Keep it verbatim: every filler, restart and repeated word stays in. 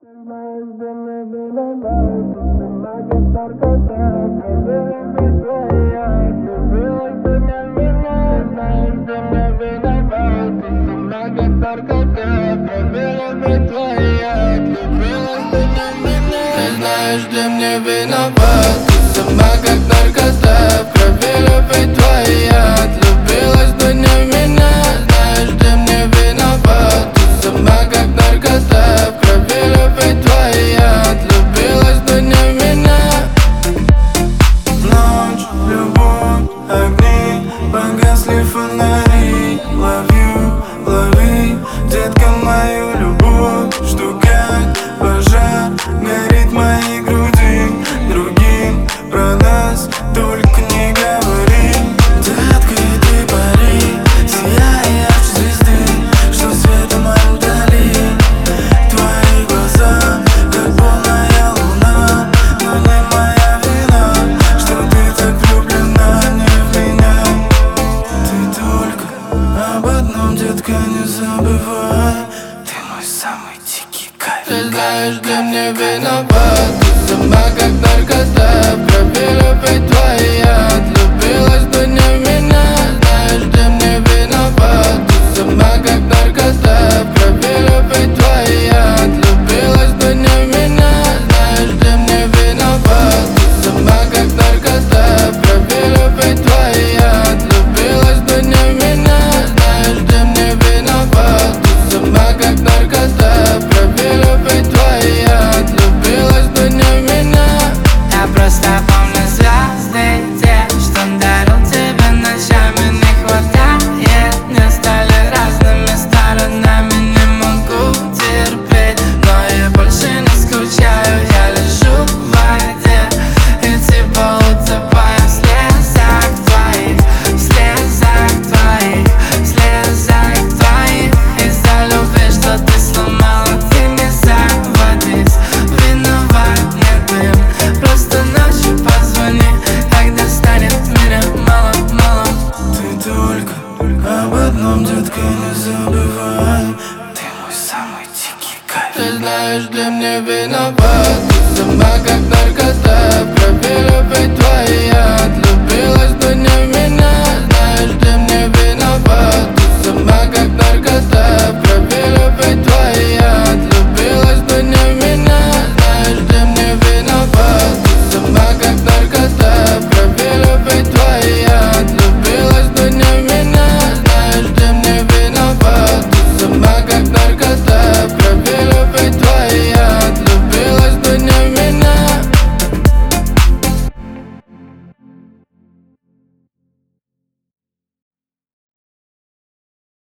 Знаешь, где мне виноват? Ты сама как наркота, в крови любви твоя. Отлюбилась бы не в меня. Знаешь, где мне виноват? Ты сама как наркота, в крови любви твоя. Отлюбилась бы не в меня. Ночь, любовь, огни, погасли фонари. Love you, лови, детка, мою любовь. Что как пожар горит в моей груди. Другим про нас только не говори. Детка, иди пари, сияй ярче звезды, что светом мою дали. Твои глаза, как полная луна. Но не моя вина, что ты так влюблена не в меня. Ты только об одном, детка, не забывай. Ты мой самый дикий кайф. Ты знаешь, где мне виноват? Ты сама как наркота, в крови любви твоя. Отлюбилась бы не в меня. Знаешь, где мне виноват? Ты сама как наркота, в крови любви твоя. Отлюбилась бы не в меня. Знаешь, где мне виноват? Ты сама как наркота, в крови любви твоя. Отлюбилась бы не в меня. Знаешь, где мне виноват? Ты сама как наркота, в крови любви твоя. Отлюбилась бы не в меня. Я просто помню звезды, те, что дарил тебе ночами. Не хватает, не стали разными сторонами. Не могу терпеть, но я больше не скучаю. Я лежу в воде и типа утопаю в слезах твоих, в слезах твоих, в слезах твоих. Из-за любви, что ты сломала, ты не заводись. Виноват не ты, просто ночью позвони, когда станет в мире мало-мало. Ты только об одном, детка, не забывай. Ты мой самый дикий кайф. Ты знаешь, где мне виноват? Ты сама как наркота, в крови любви твоя. Отлюбилась бы не в меня.